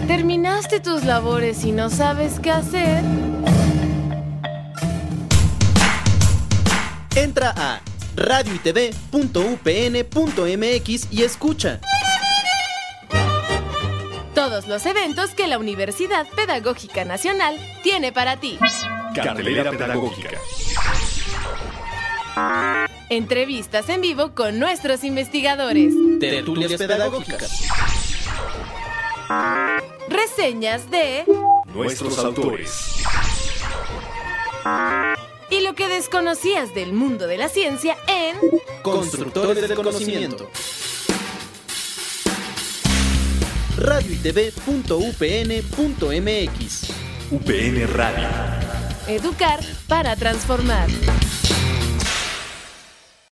¿Terminaste tus labores y no sabes qué hacer? Entra a radioytv.upn.mx y escucha Todos los eventos que la Universidad Pedagógica Nacional tiene para ti. Cartelera pedagógica. Entrevistas en vivo con nuestros investigadores. tertulias pedagógicas, Reseñas de Nuestros autores. y lo que desconocías del mundo de la ciencia en constructores del conocimiento. radioytv.upn.mx. UPN Radio. Educar para transformar.